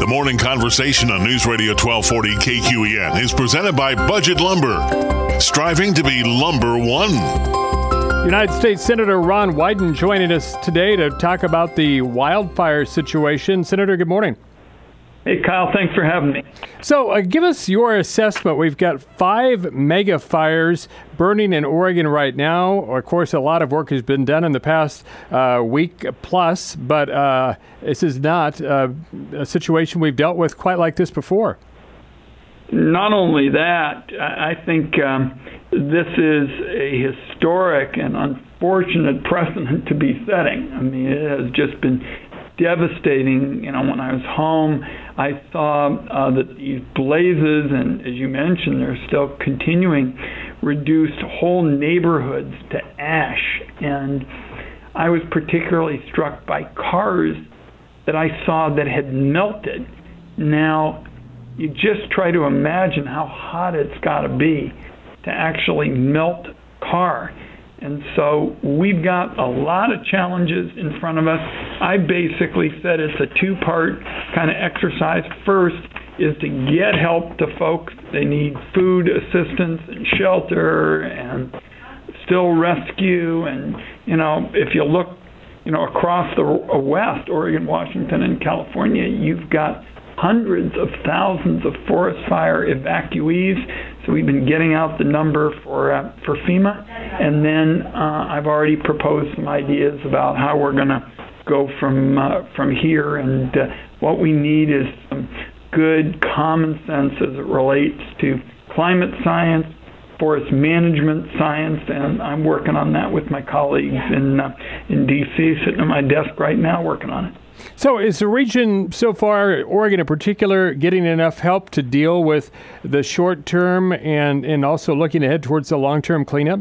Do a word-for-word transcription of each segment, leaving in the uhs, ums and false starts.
The morning conversation on News Radio twelve forty K Q E N is presented by Budget Lumber, striving to be lumber one. United States Senator Ron Wyden joining us today to talk about the wildfire situation. Senator, good morning. Hey, Kyle, thanks for having me. So uh, give us your assessment. We've got five mega fires burning in Oregon right now. Of course, a lot of work has been done in the past uh, week plus, but uh, this is not uh, a situation we've dealt with quite like this before. Not only that, I think um, this is a historic and unfortunate precedent to be setting. I mean, it has just been devastating. You know, when I was home, I saw uh, that these blazes, and as you mentioned, they're still continuing, reduced whole neighborhoods to ash. And I was particularly struck by cars that I saw that had melted. Now, you just try to imagine how hot it's got to be to actually melt a car. And so we've got a lot of challenges in front of us. I basically said it's a two-part kind of exercise. First is to get help to folks. They need food assistance and shelter and still rescue. And, you know, if you look, you know, across the West, Oregon, Washington, and California, you've got hundreds of thousands of forest fire evacuees. So we've been getting out the number for uh, for FEMA, and then uh, I've already proposed some ideas about how we're going to go from uh, from here. And uh, what we need is some good common sense as it relates to climate science, forest management science, and I'm working on that with my colleagues in uh, in D C, sitting at my desk right now working on it. So is the region so far, Oregon in particular, getting enough help to deal with the short term and, and also looking ahead towards the long-term cleanup?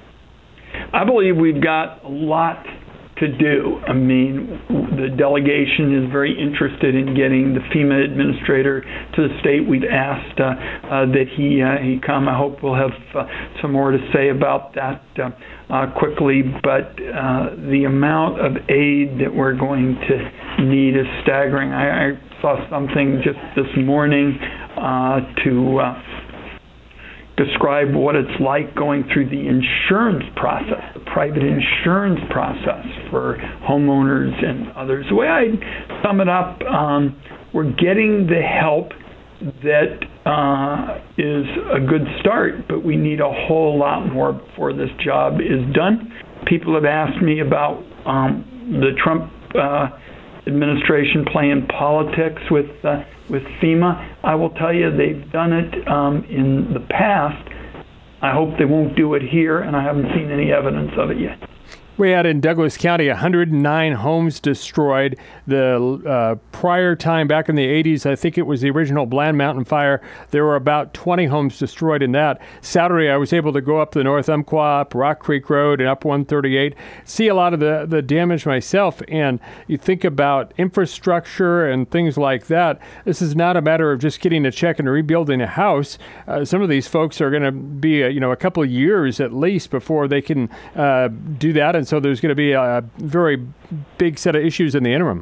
I believe we've got a lot to do. I mean, the delegation is very interested in getting the FEMA administrator to the state. We've asked uh, uh, that he uh, he come. I hope we'll have uh, some more to say about that uh, uh, quickly. But uh, the amount of aid that we're going to need is staggering. I, I saw something just this morning uh, to uh, describe what it's like going through the insurance process, the private insurance process for homeowners and others. The way I sum it up, um, we're getting the help that uh, is a good start, but we need a whole lot more before this job is done. People have asked me about um, the Trump uh, administration playing politics with uh, with FEMA. I will tell you, they've done it um, in the past. I hope they won't do it here, and I haven't seen any evidence of it yet. We had in Douglas County one hundred nine homes destroyed. The uh, prior time, back in the eighties, I think it was the original Bland Mountain Fire, there were about twenty homes destroyed in that. Saturday, I was able to go up the North Umpqua, up Rock Creek Road, and up one thirty-eight, see a lot of the, the damage myself. And you think about infrastructure and things like that. This is not a matter of just getting a check and rebuilding a house. Uh, some of these folks are going to be, a, you know, a couple of years at least before they can uh, do that. And so there's going to be a very big set of issues in the interim.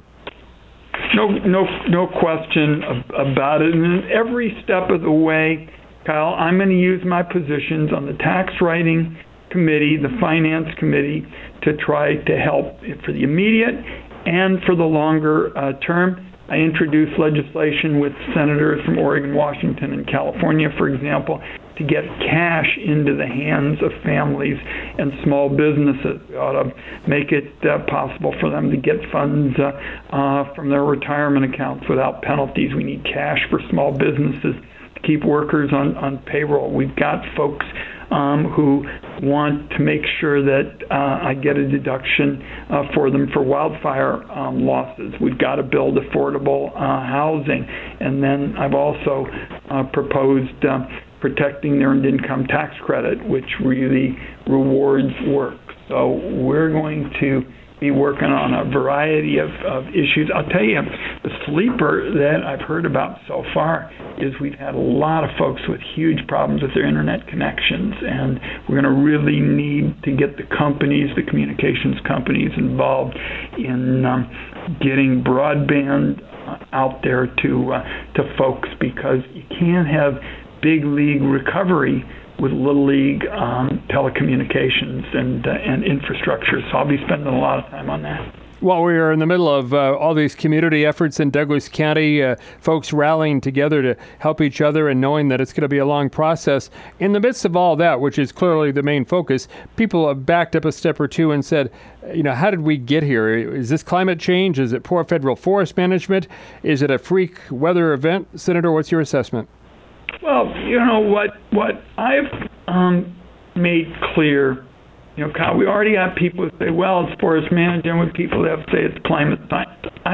No, no, no question about it. And every step of the way, Kyle, I'm going to use my positions on the tax writing committee, the finance committee, to try to help for the immediate and for the longer uh, term. I introduced legislation with senators from Oregon, Washington, and California, for example, to get cash into the hands of families and small businesses. We ought to make it uh, possible for them to get funds uh, uh, from their retirement accounts without penalties. We need cash for small businesses to keep workers on, on payroll. We've got folks um, who want to make sure that uh, I get a deduction uh, for them for wildfire um, losses. We've got to build affordable uh, housing. And then I've also uh, proposed uh, protecting their earned income tax credit, which really rewards work. So we're going to be working on a variety of, of issues. I'll tell you, the sleeper that I've heard about so far is we've had a lot of folks with huge problems with their internet connections, and we're going to really need to get the companies, the communications companies involved in um, getting broadband out there to uh, to folks, because you can't have big league recovery with little league um, telecommunications and uh, and infrastructure. So I'll be spending a lot of time on that. Well, we are in the middle of uh, all these community efforts in Douglas County, uh, folks rallying together to help each other and knowing that it's going to be a long process. In the midst of all that, which is clearly the main focus, people have backed up a step or two and said, you know, how did we get here? Is this climate change? Is it poor federal forest management? Is it a freak weather event? Senator, what's your assessment? Well, you know, what, what I've um, made clear, you know, Kyle, we already have people who say, well, it's forest management, with people that say it's climate science.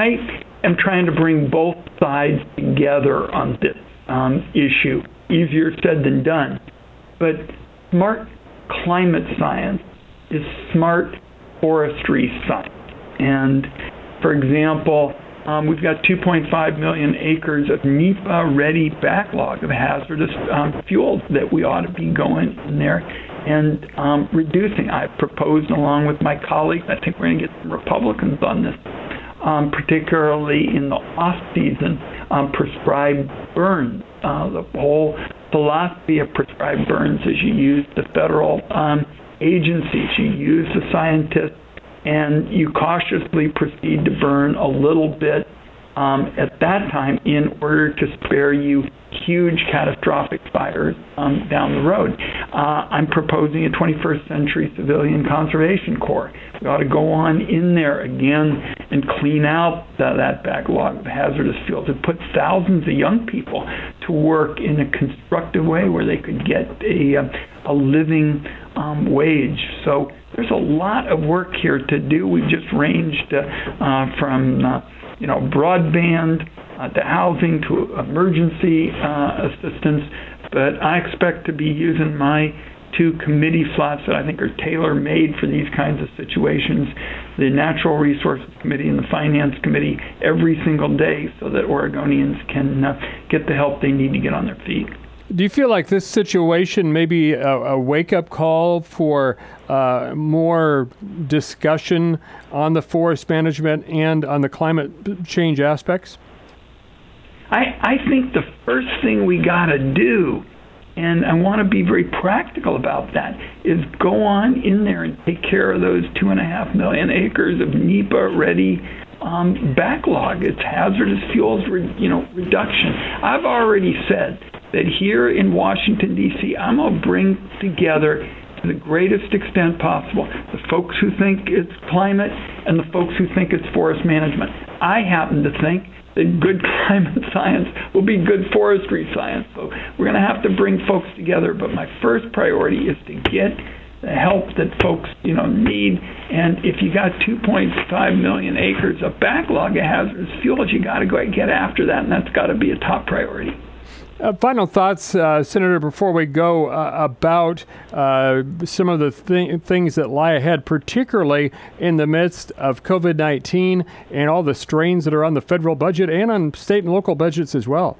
I am trying to bring both sides together on this um, issue. Easier said than done. But smart climate science is smart forestry science. And, for example, um, we've got two point five million acres of NEPA-ready backlog of hazardous um, fuels that we ought to be going in there and um, reducing. I've proposed, along with my colleagues, I think we're going to get some Republicans on this, um, particularly in the off-season, um, prescribed burns. Uh, the whole philosophy of prescribed burns is you use the federal um, agencies, you use the scientists, and you cautiously proceed to burn a little bit um, at that time in order to spare you huge catastrophic fires um, down the road. Uh, I'm proposing a twenty-first century civilian conservation corps. We ought to go on in there again and clean out the, that backlog of hazardous fuels. It puts thousands of young people to work in a constructive way where they could get a, a living um, wage. So there's a lot of work here to do. We've just ranged uh, uh, from uh, you know broadband uh, to housing to emergency uh, assistance. But I expect to be using my two committee slots that I think are tailor-made for these kinds of situations, the Natural Resources Committee and the Finance Committee, every single day so that Oregonians can uh, get the help they need to get on their feet. Do you feel like this situation may be a, a wake-up call for uh, more discussion on the forest management and on the climate change aspects? I, I think the first thing we got to do, and I want to be very practical about that, is go on in there and take care of those two and a half million acres of NEPA-ready um, backlog. It's hazardous fuels, re, you know, reduction. I've already said that here in Washington, D C, I'm going to bring together, to the greatest extent possible, the folks who think it's climate and the folks who think it's forest management. I happen to think that good climate science will be good forestry science. So we're going to have to bring folks together. But my first priority is to get the help that folks, you know, need. And if you got two point five million acres of backlog of hazardous fuels, you got to go and get after that, and that's got to be a top priority. Uh, final thoughts, uh, Senator, before we go, uh, about uh, some of the th- things that lie ahead, particularly in the midst of COVID nineteen and all the strains that are on the federal budget and on state and local budgets as well.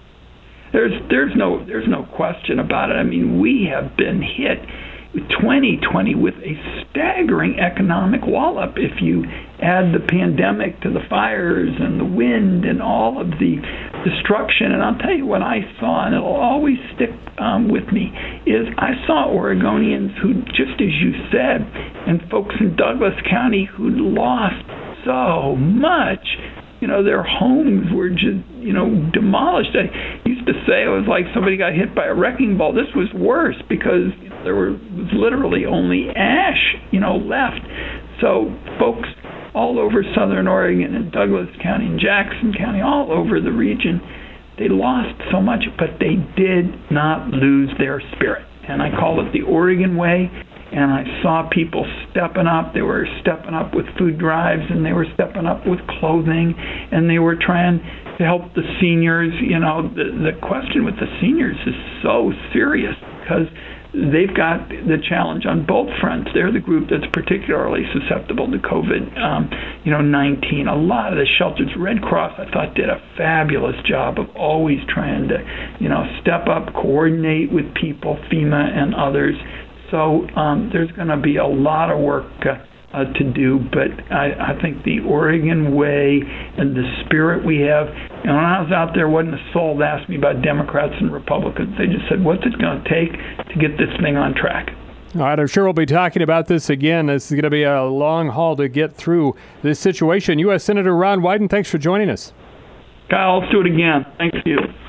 There's there's no there's no question about it. I mean, we have been hit twenty twenty with a staggering economic wallop. If you add the pandemic to the fires and the wind and all of the destruction, and I'll tell you what I saw, and it'll always stick um, with me, is I saw Oregonians who, just as you said, and folks in Douglas County who lost so much. You know, their homes were just, you know, demolished. I used to say it was like somebody got hit by a wrecking ball. This was worse because you know, there were, was literally only ash, you know, left. So folks all over Southern Oregon and Douglas County and Jackson County, all over the region, they lost so much, but they did not lose their spirit. And I call it the Oregon way. And I saw people stepping up. They were stepping up with food drives, and they were stepping up with clothing, and they were trying to help the seniors. You know, the, the question with the seniors is so serious because they've got the challenge on both fronts. They're the group that's particularly susceptible to COVID, um, you know, nineteen. A lot of the shelters, Red Cross, I thought, did a fabulous job of always trying to, you know, step up, coordinate with people, FEMA and others. So um, there's going to be a lot of work uh, uh, to do. But I, I think the Oregon way and the spirit we have, and when I was out there, wasn't a soul that asked me about Democrats and Republicans. They just said, what's it going to take to get this thing on track? All right, I'm sure we'll be talking about this again. This is going to be a long haul to get through this situation. U S Senator Ron Wyden, thanks for joining us. Kyle, let's do it again. Thank you.